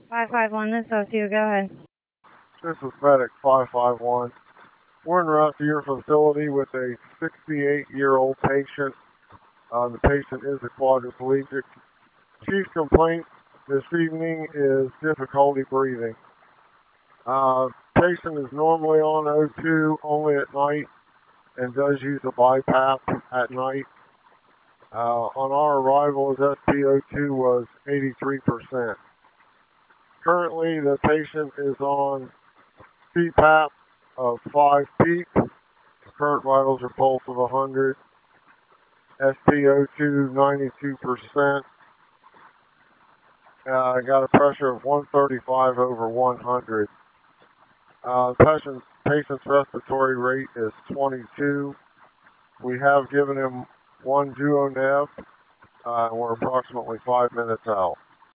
551, this is OSU. Go ahead. This is Medic 551. We're en route to your facility with a 68-year-old patient. The patient is a quadriplegic. Chief complaint this evening is difficulty breathing. Patient is normally on O2 only at night and does use a BiPAP at night. On our arrival, his SpO2 was 83%. Currently, the patient is on CPAP of 5 peak. Current vitals are pulse of 100. SpO2 92%. Got a pressure of 135 over 100. Patient's respiratory rate is 22. We have given him one Duonev. We're approximately 5 minutes out.